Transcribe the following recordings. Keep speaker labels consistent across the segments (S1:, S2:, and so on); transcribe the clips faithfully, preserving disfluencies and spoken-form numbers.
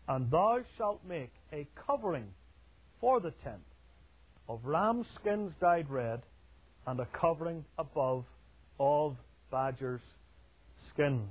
S1: And thou shalt make a covering for the tent of ram skins dyed red, and a covering above of badgers' skins.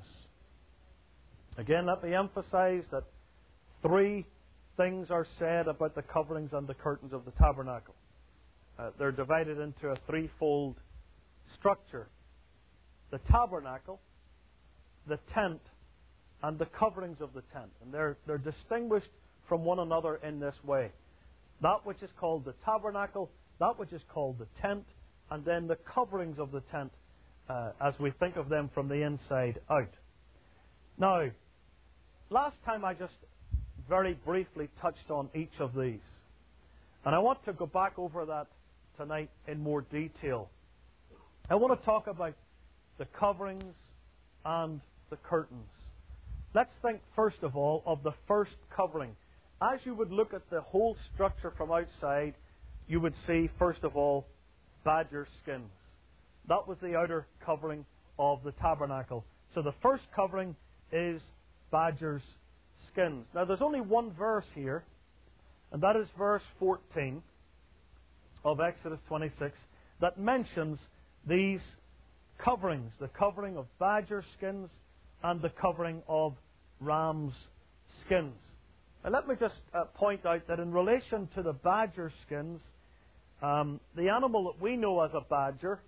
S1: Again, let me emphasize that three things are said about the coverings and the curtains of the tabernacle. Uh, they're divided into a threefold structure: the tabernacle, the tent, and the coverings of the tent. And they're, they're distinguished from one another in this way. That which is called the tabernacle, that which is called the tent, and then the coverings of the tent uh, as we think of them from the inside out. Now, last time I just very briefly touched on each of these. And I want to go back over that tonight in more detail. I want to talk about the coverings and the curtains. Let's think first of all of the first covering. As you would look at the whole structure from outside, you would see, first of all, badger skins. That was the outer covering of the tabernacle. So the first covering is badger's skins. Now there's only one verse here, and that is verse fourteen of Exodus twenty-six, that mentions these coverings, the covering of badger skins and the covering of ram's skins. And let me just uh, point out that in relation to the badger skins, um, the animal that we know as a badger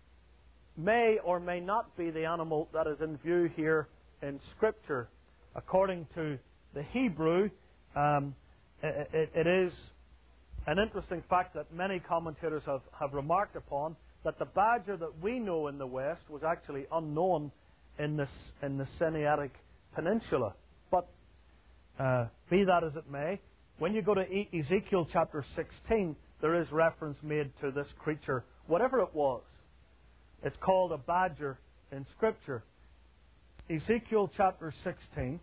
S1: may or may not be the animal that is in view here in Scripture. According to the Hebrew, um, it, it is an interesting fact that many commentators have, have remarked upon, that the badger that we know in the West was actually unknown in this in the Sinaitic Peninsula. But uh, be that as it may, when you go to e- Ezekiel chapter sixteen, there is reference made to this creature, whatever it was. It's called a badger in Scripture. Ezekiel chapter sixteen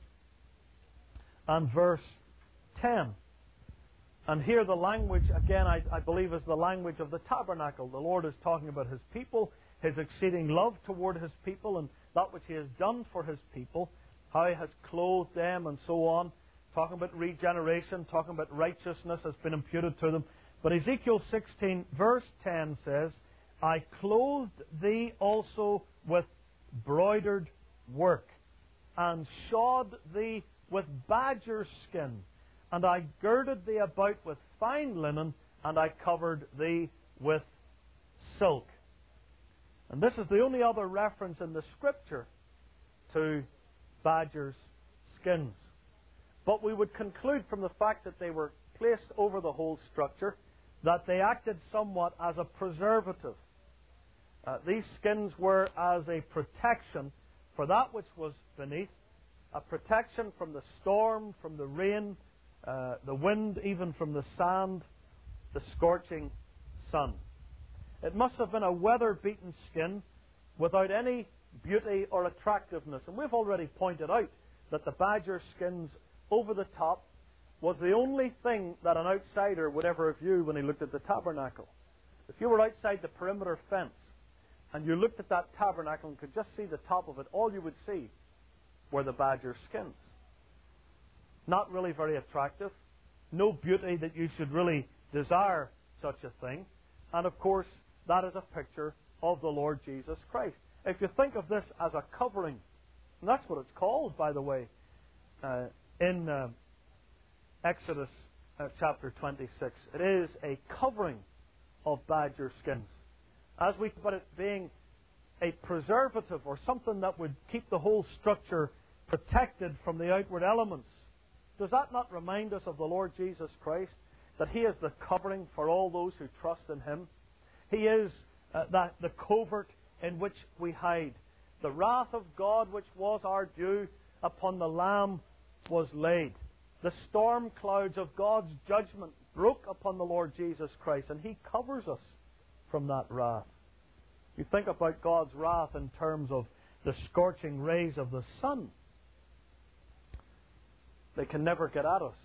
S1: and verse ten. And here the language, again, I, I believe is the language of the tabernacle. The Lord is talking about His people, His exceeding love toward His people, and that which He has done for His people, how He has clothed them and so on. Talking about regeneration, talking about righteousness has been imputed to them. But Ezekiel sixteen verse ten says, I clothed thee also with broidered work, and shod thee with badger skin, and I girded thee about with fine linen, and I covered thee with silk. And this is the only other reference in the Scripture to badgers' skins. But we would conclude from the fact that they were placed over the whole structure that they acted somewhat as a preservative. Uh, these skins were as a protection for that which was beneath, a protection from the storm, from the rain, uh, the wind, even from the sand, the scorching sun. It must have been a weather-beaten skin without any beauty or attractiveness. And we've already pointed out that the badger skins over the top was the only thing that an outsider would ever view when he looked at the tabernacle. If you were outside the perimeter fence and you looked at that tabernacle and could just see the top of it, all you would see were the badger skins. Not really very attractive. No beauty that you should really desire such a thing. And of course, that is a picture of the Lord Jesus Christ. If you think of this as a covering, and that's what it's called, by the way, uh, in uh, Exodus uh, chapter twenty-six, it is a covering of badger skins. As we put it, being a preservative or something that would keep the whole structure protected from the outward elements. Does that not remind us of the Lord Jesus Christ? That He is the covering for all those who trust in Him. He is uh, that the covert in which we hide. The wrath of God which was our due upon the Lamb was laid. The storm clouds of God's judgment broke upon the Lord Jesus Christ, and He covers us from that wrath. You think about God's wrath in terms of the scorching rays of the sun. They can never get at us.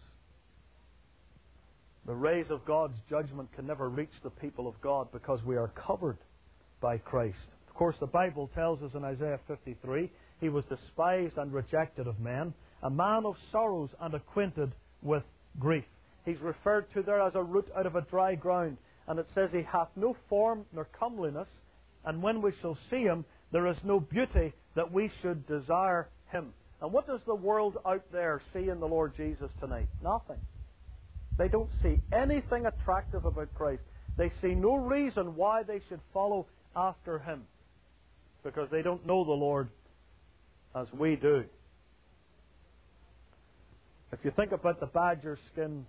S1: The rays of God's judgment can never reach the people of God because we are covered by Christ. Of course, the Bible tells us in Isaiah fifty-three, He was despised and rejected of men, a man of sorrows and acquainted with grief. He's referred to there as a root out of a dry ground. And it says, He hath no form nor comeliness, and when we shall see Him, there is no beauty that we should desire Him. And what does the world out there see in the Lord Jesus tonight? Nothing. They don't see anything attractive about Christ. They see no reason why they should follow after Him, because they don't know the Lord as we do. If you think about the badger skins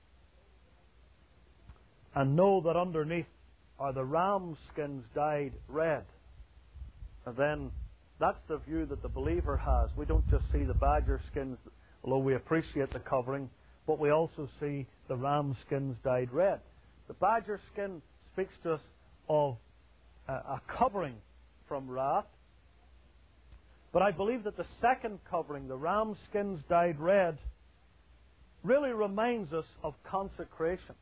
S1: and know that underneath are the ram skins dyed red, and then that's the view that the believer has. We don't just see the badger skins, although we appreciate the covering, but we also see the ram skins dyed red. The badger skin speaks to us of a, a covering from wrath. But I believe that the second covering, the ram skins dyed red, really reminds us of consecration.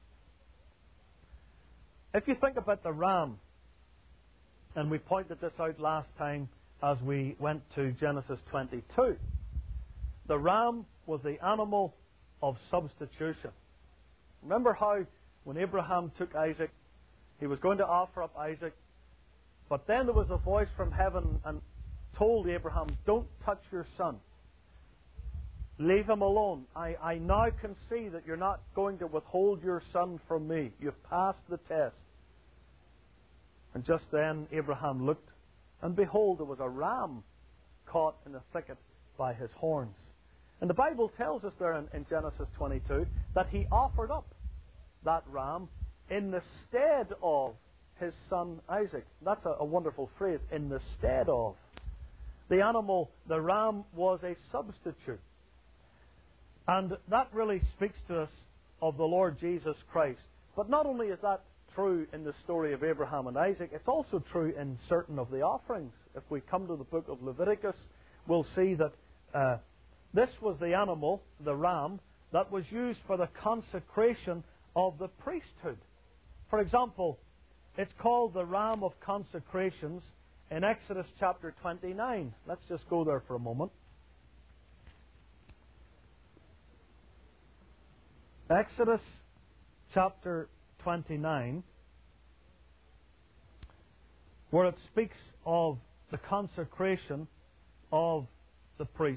S1: If you think about the ram, and we pointed this out last time as we went to Genesis twenty-two, the ram was the animal of substitution. Remember how when Abraham took Isaac, he was going to offer up Isaac, but then there was a voice from heaven and told Abraham, don't touch your son. Leave him alone. I, I now can see that you're not going to withhold your son from me. You've passed the test. And just then Abraham looked, and behold, there was a ram caught in the thicket by his horns. And the Bible tells us there in, in Genesis twenty-two that he offered up that ram in the stead of his son Isaac. That's a, a wonderful phrase, in the stead of. The animal, the ram, was a substitute. And that really speaks to us of the Lord Jesus Christ. But not only is that true in the story of Abraham and Isaac, it's also true in certain of the offerings. If we come to the book of Leviticus, we'll see that uh, this was the animal, the ram, that was used for the consecration of the priesthood. For example, it's called the ram of consecrations in Exodus chapter twenty-nine. Let's just go there for a moment. Exodus chapter twenty-nine, where it speaks of the consecration of the priest.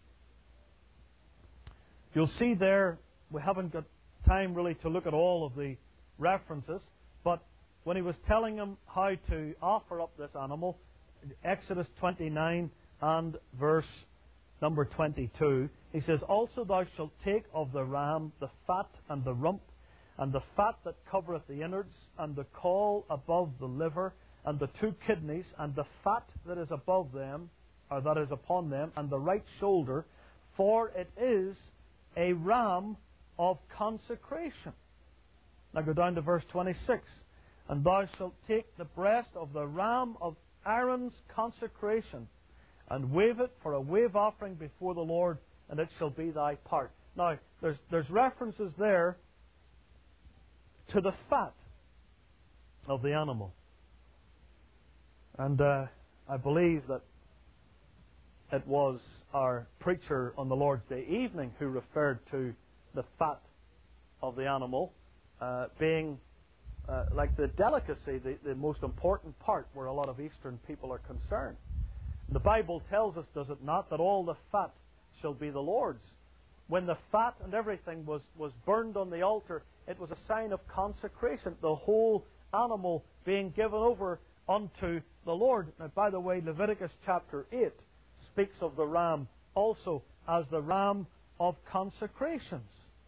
S1: You'll see there, we haven't got time really to look at all of the references, but when he was telling him how to offer up this animal, Exodus twenty-nine and verse number twenty-two, he says, also thou shalt take of the ram the fat and the rump, and the fat that covereth the innards, and the caul above the liver, and the two kidneys, and the fat that is above them, or that is upon them, and the right shoulder, for it is a ram of consecration. Now go down to verse twenty-six. And thou shalt take the breast of the ram of Aaron's consecration, and wave it for a wave offering before the Lord, and it shall be thy part. Now, there's, there's references there to the fat of the animal. And uh, I believe that it was our preacher on the Lord's Day evening who referred to the fat of the animal uh, being uh, like the delicacy, the, the most important part where a lot of Eastern people are concerned. The Bible tells us, does it not, that all the fat shall be the Lord's. When the fat and everything was, was burned on the altar, it was a sign of consecration, the whole animal being given over unto the Lord. Now, by the way, Leviticus chapter eight speaks of the ram also as the ram of consecrations.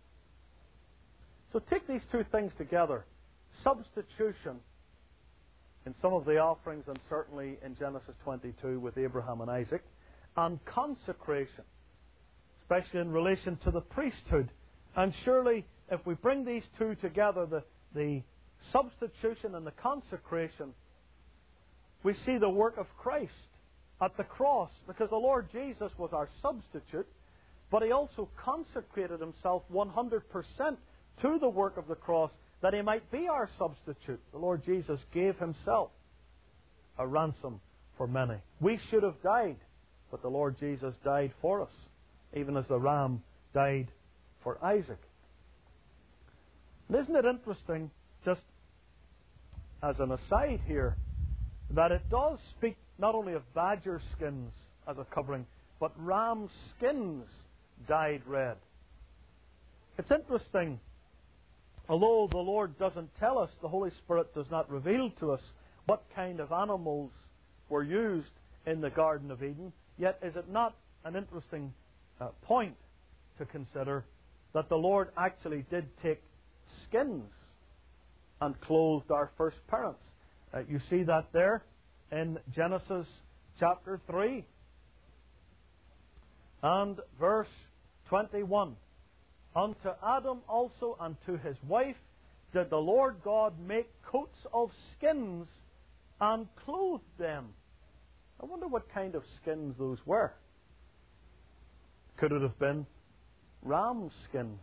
S1: So take these two things together. Substitution in some of the offerings, and certainly in Genesis twenty-two with Abraham and Isaac, and consecration, especially in relation to the priesthood. And surely, if we bring these two together, the, the substitution and the consecration, we see the work of Christ at the cross, because the Lord Jesus was our substitute, but He also consecrated Himself one hundred percent to the work of the cross, that He might be our substitute. The Lord Jesus gave Himself a ransom for many. We should have died but the Lord Jesus died for us, even as the ram died for Isaac. And isn't it interesting, just as an aside here, that it does speak not only of badger skins as a covering, but ram skins dyed red. It's interesting, although the Lord doesn't tell us, the Holy Spirit does not reveal to us what kind of animals were used in the Garden of Eden, yet is it not an interesting uh, point to consider that the Lord actually did take skins and clothed our first parents? Uh, you see that there in Genesis chapter three and verse twenty-one. Unto Adam also and to his wife did the Lord God make coats of skins and clothed them. I wonder what kind of skins those were. Could it have been ram skins?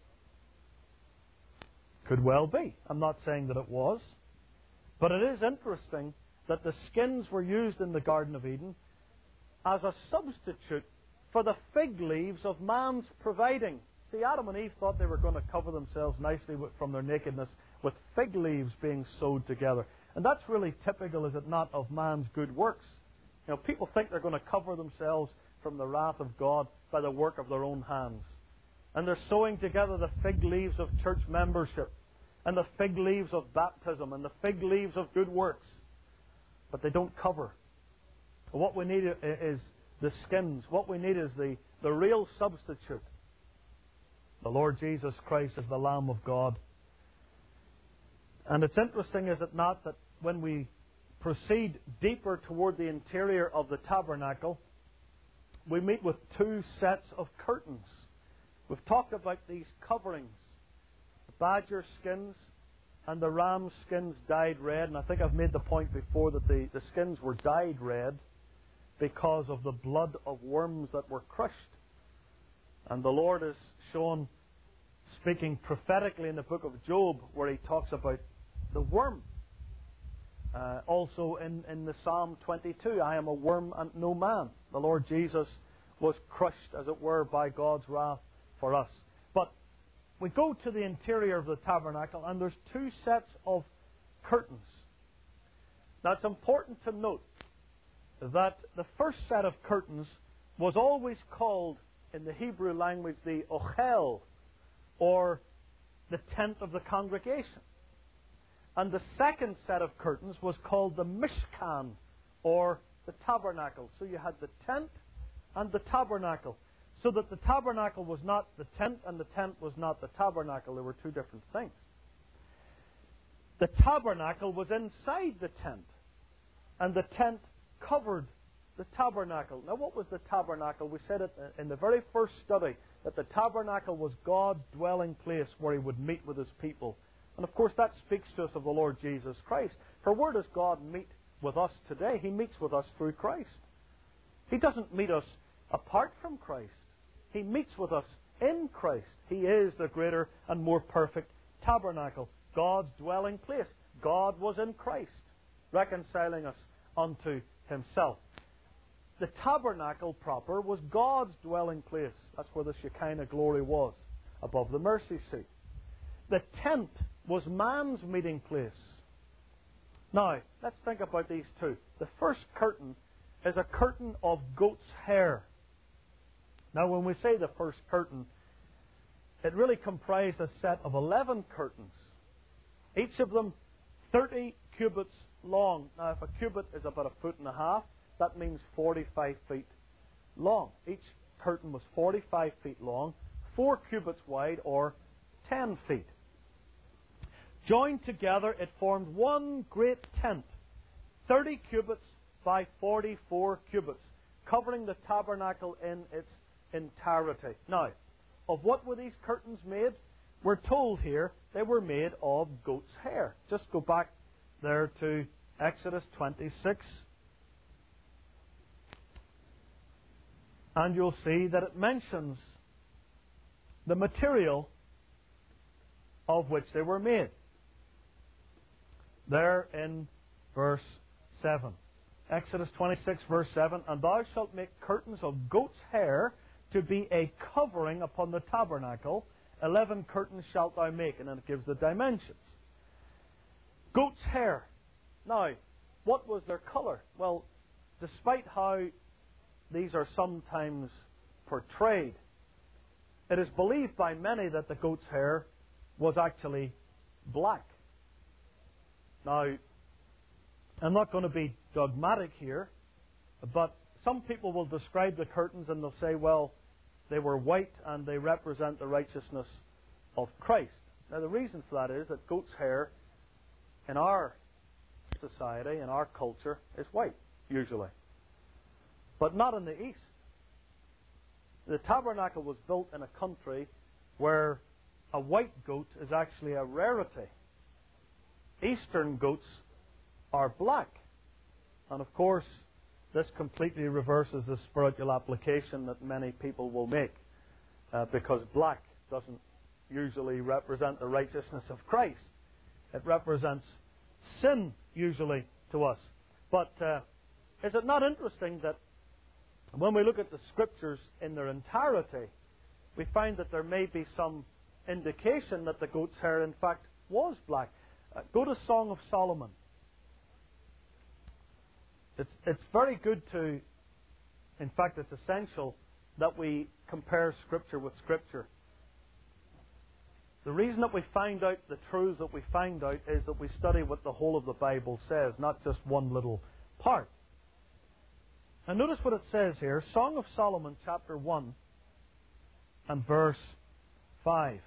S1: Could well be. I'm not saying that it was. But it is interesting that the skins were used in the Garden of Eden as a substitute for the fig leaves of man's providing. See, Adam and Eve thought they were going to cover themselves nicely with, from their nakedness with fig leaves being sewed together. And that's really typical, is it not, of man's good works. You know, people think they're going to cover themselves from the wrath of God by the work of their own hands. And they're sewing together the fig leaves of church membership, and the fig leaves of baptism, and the fig leaves of good works. But they don't cover. What we need is the skins. What we need is the, the real substitute. The Lord Jesus Christ is the Lamb of God. And it's interesting, is it not, that when we proceed deeper toward the interior of the tabernacle, we meet with two sets of curtains. We've talked about these coverings, the badger skins and the ram skins dyed red. And I think I've made the point before that the, the skins were dyed red because of the blood of worms that were crushed. And the Lord is shown speaking prophetically in the book of Job, where he talks about the worm. Uh, also in, in the Psalm twenty-two, I am a worm and no man. The Lord Jesus was crushed, as it were, by God's wrath for us. But we go to the interior of the tabernacle, and there's two sets of curtains. Now it's important to note that the first set of curtains was always called in the Hebrew language the ochel, or the tent of the congregation. And the second set of curtains was called the mishkan, or the tabernacle. So you had the tent and the tabernacle. So that the tabernacle was not the tent and the tent was not the tabernacle. They were two different things. The tabernacle was inside the tent, and the tent covered the tabernacle. Now, what was the tabernacle? We said it in the very first study that the tabernacle was God's dwelling place where He would meet with His people. And of course that speaks to us of the Lord Jesus Christ. For where does God meet with us today? He meets with us through Christ. He doesn't meet us apart from Christ. He meets with us in Christ. He is the greater and more perfect tabernacle, God's dwelling place. God was in Christ, reconciling us unto Himself. The tabernacle proper was God's dwelling place. That's where the Shekinah glory was, above the mercy seat. The tent was man's meeting place. Now, let's think about these two. The first curtain is a curtain of goat's hair. Now, when we say the first curtain, it really comprised a set of eleven curtains, each of them thirty cubits long. Now, if a cubit is about a foot and a half, that means forty-five feet long. Each curtain was forty-five feet long, four cubits wide, or ten feet. Joined together, it formed one great tent, thirty cubits by forty-four cubits, covering the tabernacle in its entirety. Now, of what were these curtains made? We're told here they were made of goat's hair. Just go back there to Exodus twenty-six. And you'll see that it mentions the material of which they were made. There in verse seven. Exodus twenty-six, verse seven, and thou shalt make curtains of goat's hair to be a covering upon the tabernacle. Eleven curtains shalt thou make. And then it gives the dimensions. Goat's hair. Now, what was their colour? Well, despite how these are sometimes portrayed, it is believed by many that the goat's hair was actually black. Now, I'm not going to be dogmatic here, but some people will describe the curtains and they'll say, well, they were white and they represent the righteousness of Christ. Now, the reason for that is that goat's hair in our society, in our culture, is white, usually. But not in the East. The tabernacle was built in a country where a white goat is actually a rarity. Eastern goats are black. And of course, this completely reverses the spiritual application that many people will make, uh, because black doesn't usually represent the righteousness of Christ. It represents sin, usually, to us. But uh, is it not interesting that when we look at the Scriptures in their entirety, we find that there may be some indication that the goat's hair, in fact, was black? Uh, go to Song of Solomon. It's, it's very good to, in fact, it's essential that we compare Scripture with Scripture. The reason that we find out the truths that we find out is that we study what the whole of the Bible says, not just one little part. And notice what it says here, Song of Solomon, chapter one, and verse five.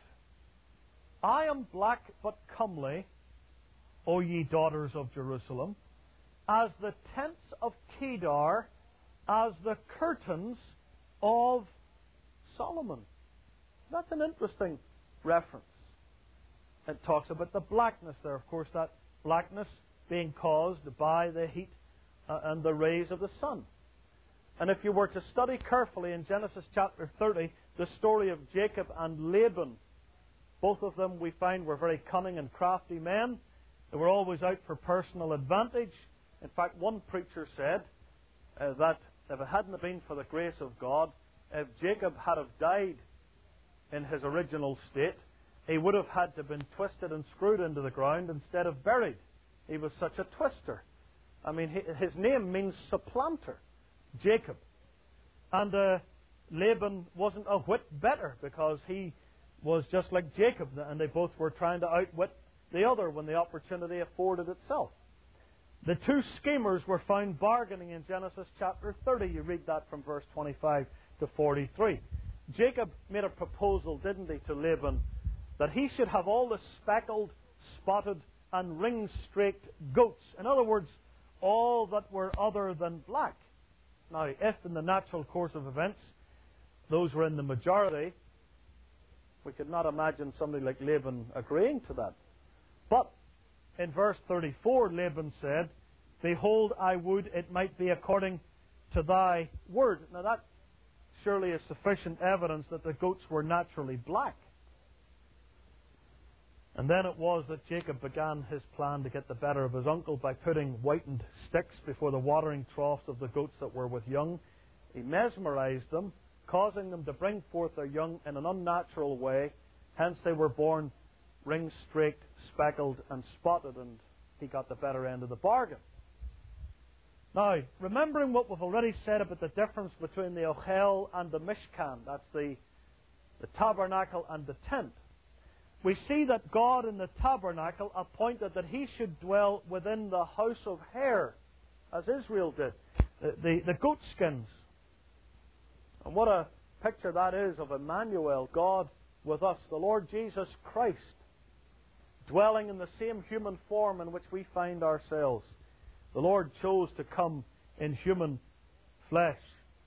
S1: I am black but comely, O ye daughters of Jerusalem, as the tents of Kedar, as the curtains of Solomon. That's an interesting reference. It talks about the blackness there. Of course, that blackness being caused by the heat uh, and the rays of the sun. And if you were to study carefully in Genesis chapter thirty, the story of Jacob and Laban, both of them we find were very cunning and crafty men. They were always out for personal advantage. In fact, one preacher said uh, that if it hadn't been for the grace of God, if Jacob had have died in his original state, he would have had to have been twisted and screwed into the ground instead of buried. He was such a twister. I mean, his name means supplanter, Jacob. And uh, Laban wasn't a whit better because he was just like Jacob, and they both were trying to outwit the other when the opportunity afforded itself. The two schemers were found bargaining in Genesis chapter thirty. You read that from verse twenty-five to forty-three. Jacob made a proposal, didn't he, to Laban, that he should have all the speckled, spotted, and ring-streaked goats. In other words, all that were other than black. Now, if in the natural course of events those were in the majority, we could not imagine somebody like Laban agreeing to that. But in verse thirty-four, Laban said, Behold, I would it might be according to thy word. Now that surely is sufficient evidence that the goats were naturally black. And then it was that Jacob began his plan to get the better of his uncle by putting whitened sticks before the watering troughs of the goats that were with young. He mesmerized them, causing them to bring forth their young in an unnatural way. Hence they were born ring-streaked, speckled, and spotted, and he got the better end of the bargain. Now, remembering what we've already said about the difference between the Ochel and the Mishkan, that's the, the tabernacle and the tent, we see that God in the tabernacle appointed that he should dwell within the house of hair, as Israel did, the, the, the goat skins. And what a picture that is of Emmanuel, God with us, the Lord Jesus Christ, dwelling in the same human form in which we find ourselves. The Lord chose to come in human flesh.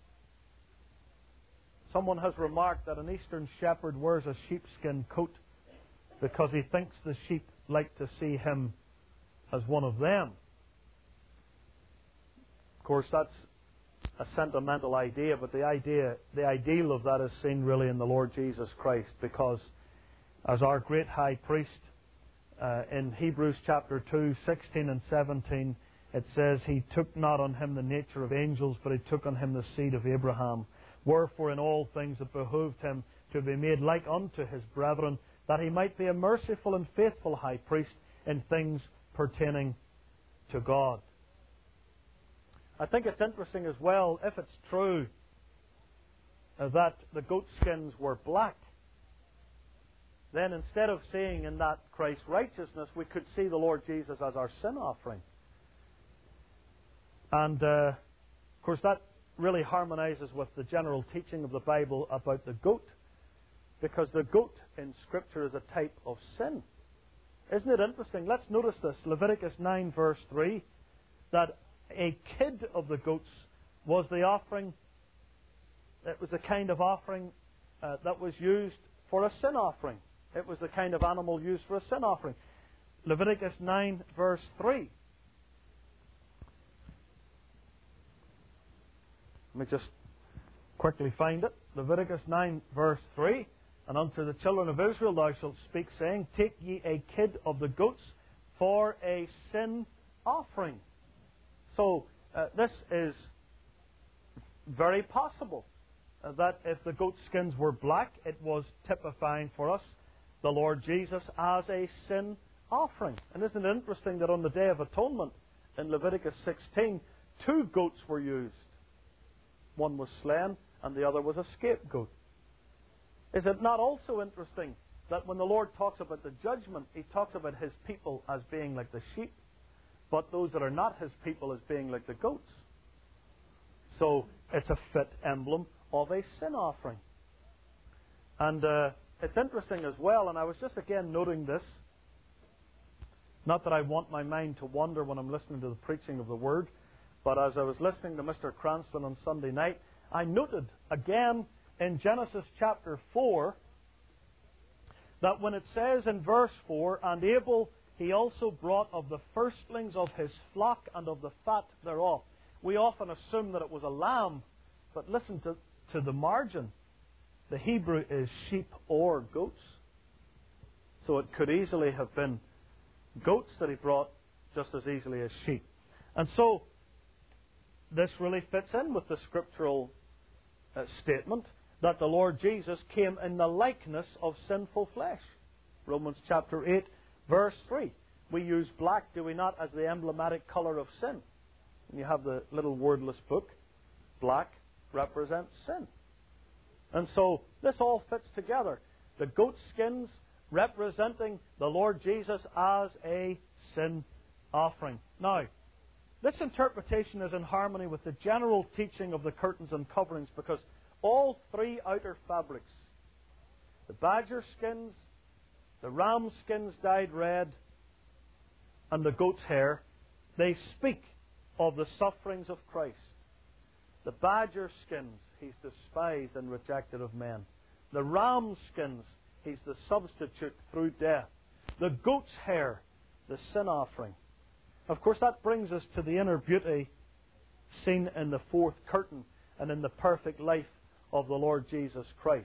S1: Someone has remarked that an Eastern shepherd wears a sheepskin coat because he thinks the sheep like to see him as one of them. Of course, that's a sentimental idea, but the idea, the ideal of that is seen really in the Lord Jesus Christ, because as our great high priest uh, in Hebrews chapter two, sixteen and seventeen, it says, He took not on Him the nature of angels, but He took on Him the seed of Abraham. Wherefore in all things it behoved Him to be made like unto His brethren, that He might be a merciful and faithful high priest in things pertaining to God. I think it's interesting as well, if it's true uh, that the goat skins were black, then instead of seeing in that Christ's righteousness, we could see the Lord Jesus as our sin offering. And, uh, of course, that really harmonizes with the general teaching of the Bible about the goat, because the goat in Scripture is a type of sin. Isn't it interesting? Let's notice this. Leviticus nine, verse three, that a kid of the goats was the offering. It was the kind of offering uh, that was used for a sin offering. It was the kind of animal used for a sin offering. Leviticus nine, verse three. Let me just quickly find it. Leviticus nine, verse three. And unto the children of Israel thou shalt speak, saying, Take ye a kid of the goats for a sin offering. So, uh, this is very possible uh, that if the goat skins were black, it was typifying for us the Lord Jesus as a sin offering. And isn't it interesting that on the Day of Atonement in Leviticus sixteen, two goats were used. One was slain and the other was a scapegoat. Is it not also interesting that when the Lord talks about the judgment, He talks about His people as being like the sheep, but those that are not His people as being like the goats? So it's a fit emblem of a sin offering. And uh, it's interesting as well, and I was just again noting this, not that I want my mind to wander when I'm listening to the preaching of the Word, but as I was listening to Mister Cranston on Sunday night, I noted again in Genesis chapter four, that when it says in verse four, And Abel he also brought of the firstlings of his flock and of the fat thereof. We often assume that it was a lamb, but listen to, to the margin. The Hebrew is sheep or goats. So it could easily have been goats that he brought just as easily as sheep. And so this really fits in with the scriptural uh, statement that the Lord Jesus came in the likeness of sinful flesh. Romans chapter eight, verse three. We use black, do we not, as the emblematic colour of sin. And you have the little wordless book. Black represents sin. And so this all fits together. The goat skins representing the Lord Jesus as a sin offering. Now, this interpretation is in harmony with the general teaching of the curtains and coverings, because all three outer fabrics, the badger skins, the ram skins dyed red, and the goat's hair, they speak of the sufferings of Christ. The badger skins, He's despised and rejected of men. The ram skins, He's the substitute through death. The goat's hair, the sin offering. Of course, that brings us to the inner beauty seen in the fourth curtain and in the perfect life of the Lord Jesus Christ.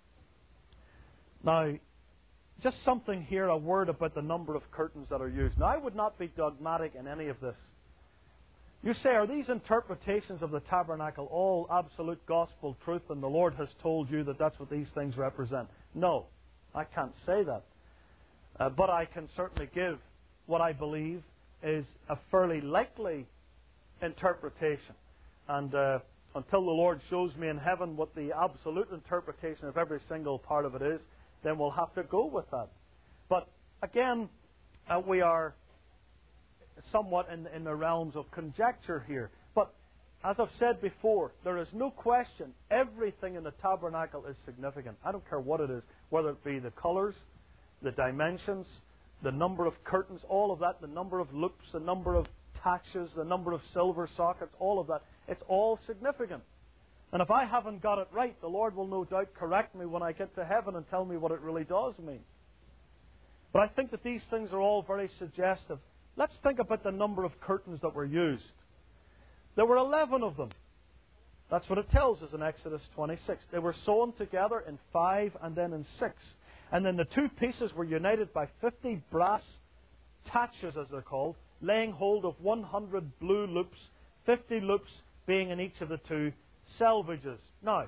S1: Now, just something here, a word about the number of curtains that are used. Now, I would not be dogmatic in any of this. You say, are these interpretations of the tabernacle all absolute gospel truth, and the Lord has told you that that's what these things represent? No, I can't say that. Uh, but I can certainly give what I believe is a fairly likely interpretation. And uh, until the Lord shows me in heaven what the absolute interpretation of every single part of it is, then we'll have to go with that. But again, uh, we are somewhat in, in the realms of conjecture here. But as I've said before, there is no question everything in the tabernacle is significant. I don't care what it is, whether it be the colours, the dimensions, the number of curtains, all of that, the number of loops, the number of taches, the number of silver sockets, all of that. It's all significant. And if I haven't got it right, the Lord will no doubt correct me when I get to heaven and tell me what it really does mean. But I think that these things are all very suggestive. Let's think about the number of curtains that were used. There were eleven of them. That's what it tells us in Exodus twenty-six. They were sewn together in five and then in six. And then the two pieces were united by fifty brass taches, as they're called, laying hold of one hundred blue loops, fifty loops being in each of the two selvages. Now,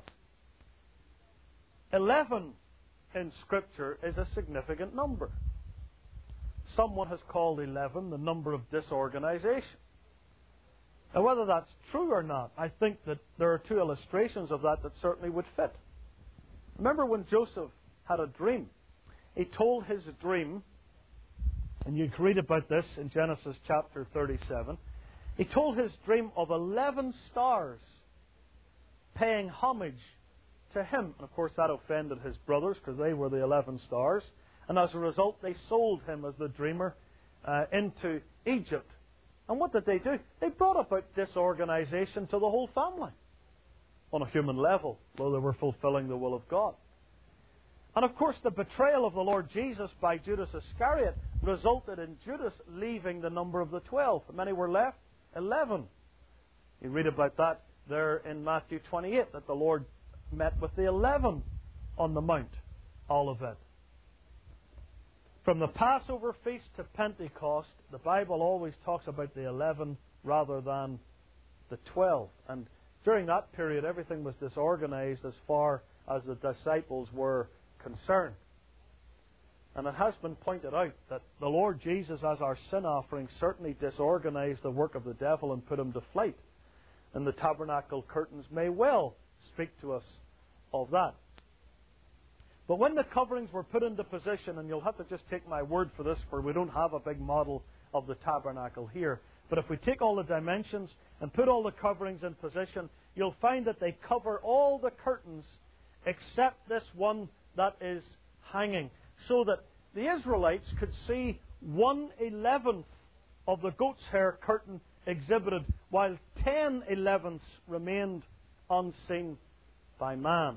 S1: eleven in Scripture is a significant number. Someone has called eleven the number of disorganization. Now, whether that's true or not, I think that there are two illustrations of that that certainly would fit. Remember when Joseph had a dream? He told his dream, and you can read about this in Genesis chapter thirty-seven. He told his dream of eleven stars paying homage to him. And of course that offended his brothers because they were the eleven stars. And as a result they sold him as the dreamer uh, into Egypt. And what did they do? They brought about disorganization to the whole family. On a human level, though they were fulfilling the will of God. And of course the betrayal of the Lord Jesus by Judas Iscariot resulted in Judas leaving the number of the twelve. How many were left? Eleven. You read about that there in Matthew twenty-eight, that the Lord met with the eleven on the Mount Olivet. From the Passover feast to Pentecost, the Bible always talks about the eleven rather than the twelve. And during that period, everything was disorganized as far as the disciples were concerned. And it has been pointed out that the Lord Jesus, as our sin offering, certainly disorganized the work of the devil and put him to flight. And the tabernacle curtains may well speak to us of that. But when the coverings were put into position, and you'll have to just take my word for this, for we don't have a big model of the tabernacle here. But if we take all the dimensions and put all the coverings in position, you'll find that they cover all the curtains except this one that is hanging, so that the Israelites could see one eleventh of the goat's hair curtain exhibited, while ten elevenths remained unseen by man.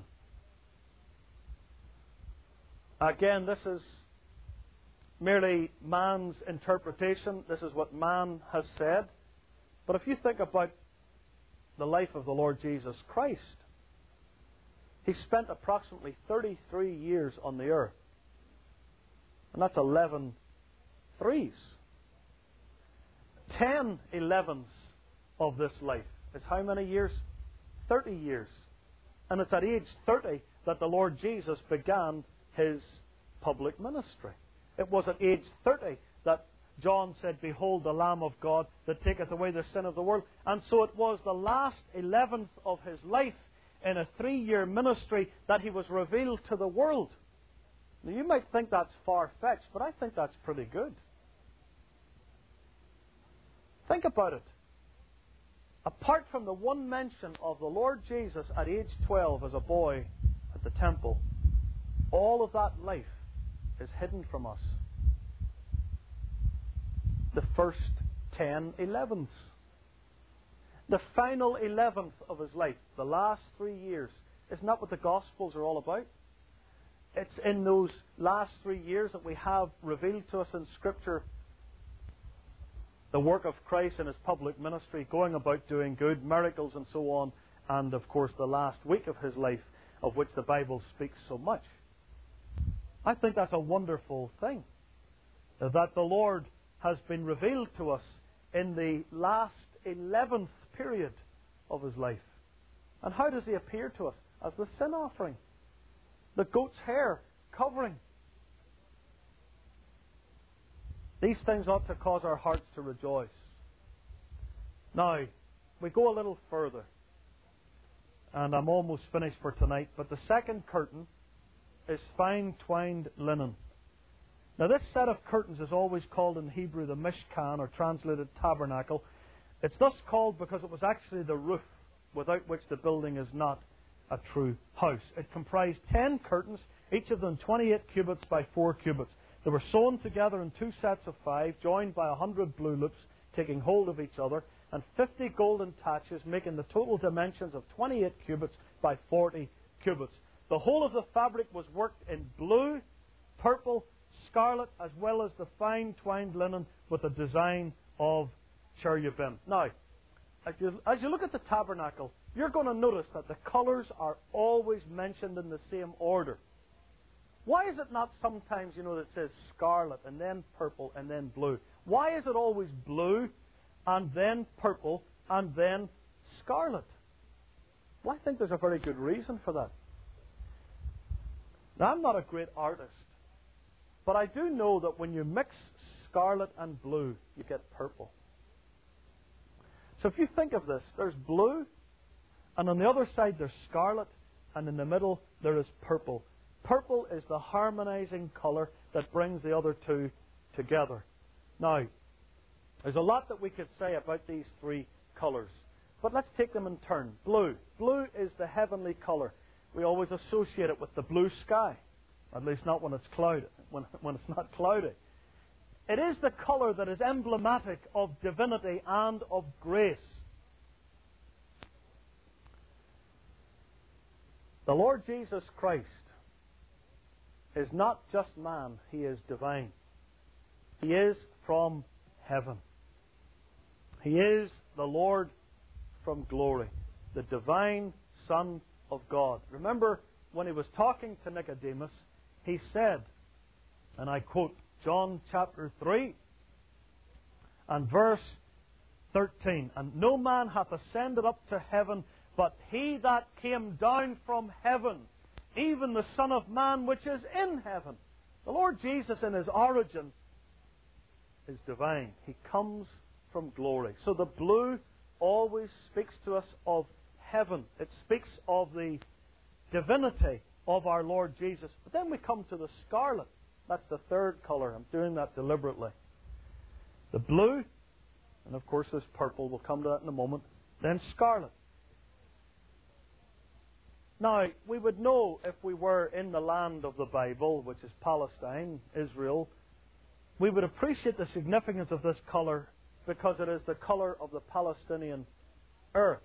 S1: Again, this is merely man's interpretation. This is what man has said. But if you think about the life of the Lord Jesus Christ, He spent approximately thirty-three years on the earth. And that's eleven threes. Ten elevenths of this life is how many years? Thirty years. And it's at age thirty that the Lord Jesus began His public ministry. It was at age thirty that John said, "Behold the Lamb of God that taketh away the sin of the world." And so it was the last eleventh of His life in a three-year ministry that He was revealed to the world. Now, you might think that's far-fetched, but I think that's pretty good. Think about it. Apart from the one mention of the Lord Jesus at age twelve as a boy at the temple, all of that life is hidden from us. The first ten elevenths. The final eleventh of His life, the last three years. Isn't that what the Gospels are all about? It's in those last three years that we have revealed to us in Scripture the work of Christ in His public ministry, going about doing good, miracles and so on, and of course the last week of His life, of which the Bible speaks so much. I think that's a wonderful thing, that the Lord has been revealed to us in the last eleventh period of His life. And how does He appear to us? As the sin offering. The goat's hair covering. These things ought to cause our hearts to rejoice. Now, we go a little further. And I'm almost finished for tonight. But the second curtain is fine twined linen. Now, this set of curtains is always called in Hebrew the Mishkan, or translated tabernacle. It's thus called because it was actually the roof without which the building is not a true house. It comprised ten curtains, each of them twenty-eight cubits by four cubits. They were sewn together in two sets of five, joined by a hundred blue loops, taking hold of each other, and fifty golden taches, making the total dimensions of twenty-eight cubits by forty cubits. The whole of the fabric was worked in blue, purple, scarlet, as well as the fine twined linen with a design of cherubim. Now, as you, as you look at the tabernacle, you're going to notice that the colours are always mentioned in the same order. Why is it not sometimes, you know, that it says scarlet and then purple and then blue? Why is it always blue and then purple and then scarlet? Well, I think there's a very good reason for that. Now, I'm not a great artist, but I do know that when you mix scarlet and blue, you get purple. So if you think of this, there's blue, and on the other side there's scarlet, and in the middle there is purple. Purple is the harmonizing colour that brings the other two together. Now, there's a lot that we could say about these three colours, but let's take them in turn. Blue. Blue is the heavenly colour. We always associate it with the blue sky, at least not when it's cloudy, when, when it's not cloudy. It is the colour that is emblematic of divinity and of grace. The Lord Jesus Christ is not just man, He is divine. He is from heaven. He is the Lord from glory, the divine Son of God. Remember, when He was talking to Nicodemus, He said, and I quote, John chapter three and verse thirteen, "And no man hath ascended up to heaven, but He that came down from heaven, even the Son of Man which is in heaven." The Lord Jesus in His origin is divine. He comes from glory. So the blue always speaks to us of heaven. It speaks of the divinity of our Lord Jesus. But then we come to the scarlet. That's the third colour. I'm doing that deliberately. The blue, and of course there's purple. We'll come to that in a moment. Then scarlet. Now, we would know if we were in the land of the Bible, which is Palestine, Israel, we would appreciate the significance of this colour because it is the colour of the Palestinian earth.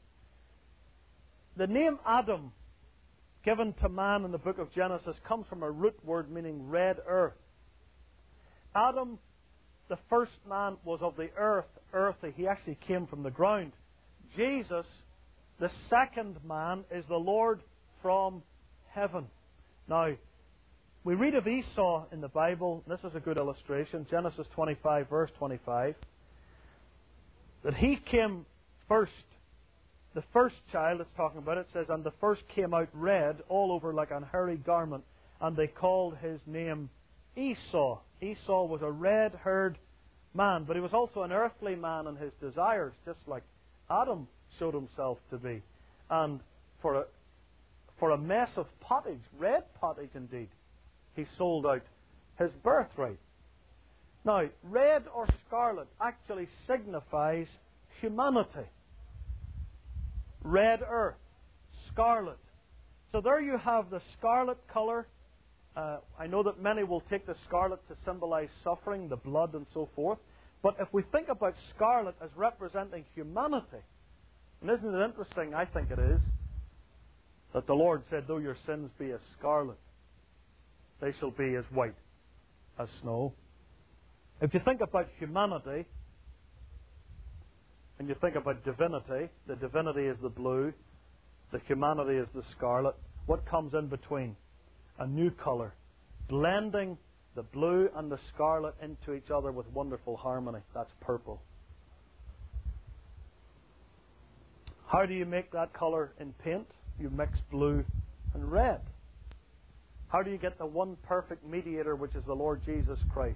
S1: The name Adam, given to man in the book of Genesis, comes from a root word meaning red earth. Adam, the first man, was of the earth, earthy. He actually came from the ground. Jesus, the second man, is the Lord from heaven. Now, we read of Esau in the Bible. This is a good illustration. Genesis twenty-five, verse twenty-five. That he came first. The first child it's talking about, it says, "And the first came out red, all over like an hairy garment, and they called his name Esau." Esau was a red-haired man, but he was also an earthly man in his desires, just like Adam showed himself to be. And for a, for a mess of pottage, red pottage indeed, he sold out his birthright. Now, red or scarlet actually signifies humanity. Red earth, scarlet. So there you have the scarlet colour. Uh, I know that many will take the scarlet to symbolize suffering, the blood and so forth. But if we think about scarlet as representing humanity, and isn't it interesting, I think it is, that the Lord said, "Though your sins be as scarlet, they shall be as white as snow." If you think about humanity, and you think about divinity, the divinity is the blue, the humanity is the scarlet. What comes in between? A new colour, blending the blue and the scarlet into each other with wonderful harmony. That's purple. How do you make that colour in paint? You mix blue and red. How do you get the one perfect mediator, which is the Lord Jesus Christ?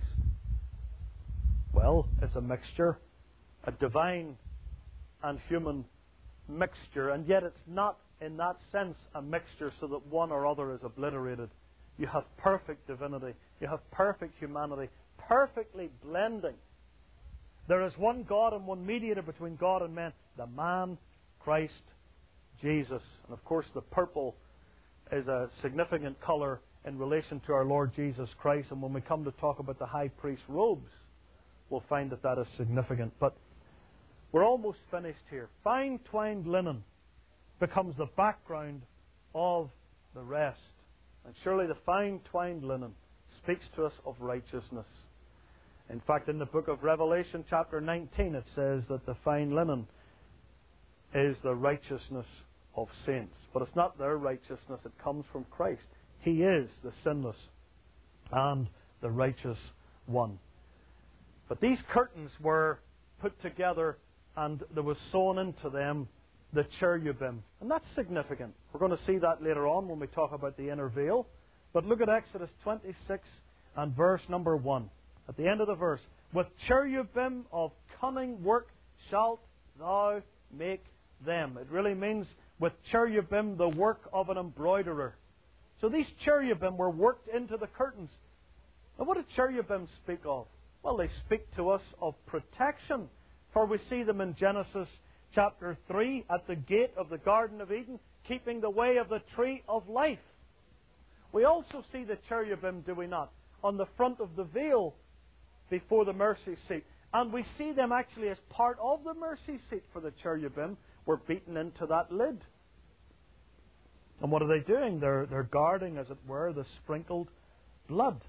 S1: Well, it's a mixture, a divine and human mixture, and yet it's not in that sense a mixture so that one or other is obliterated. You have perfect divinity, you have perfect humanity, perfectly blending. There is one God and one mediator between God and men, the man Christ Jesus. And of course the purple is a significant colour in relation to our Lord Jesus Christ, and when we come to talk about the high priest robes, we'll find that that is significant. But we're almost finished here. Fine twined linen becomes the background of the rest. And surely the fine twined linen speaks to us of righteousness. In fact, in the book of Revelation chapter nineteen, it says that the fine linen is the righteousness of saints. But it's not their righteousness, it comes from Christ. He is the sinless and the righteous one. But these curtains were put together and there was sewn into them the cherubim. And that's significant. We're going to see that later on when we talk about the inner veil. But look at Exodus twenty-six and verse number one. At the end of the verse, with cherubim of cunning work shalt thou make them. It really means with cherubim, the work of an embroiderer. So these cherubim were worked into the curtains. And what do cherubim speak of? Well, they speak to us of protection. For we see them in Genesis chapter three at the gate of the Garden of Eden, keeping the way of the tree of life. We also see the cherubim, do we not, on the front of the veil before the mercy seat. And we see them actually as part of the mercy seat, for the cherubim were beaten into that lid. And what are they doing? They're, they're guarding, as it were, the sprinkled blood.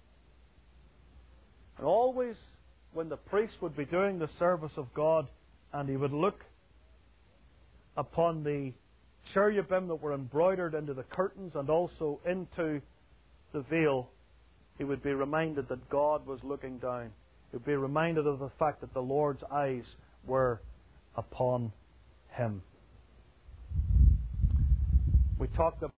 S1: And always when the priest would be doing the service of God and he would look upon the cherubim that were embroidered into the curtains and also into the veil, he would be reminded that God was looking down. He would be reminded of the fact that the Lord's eyes were upon him. We talked about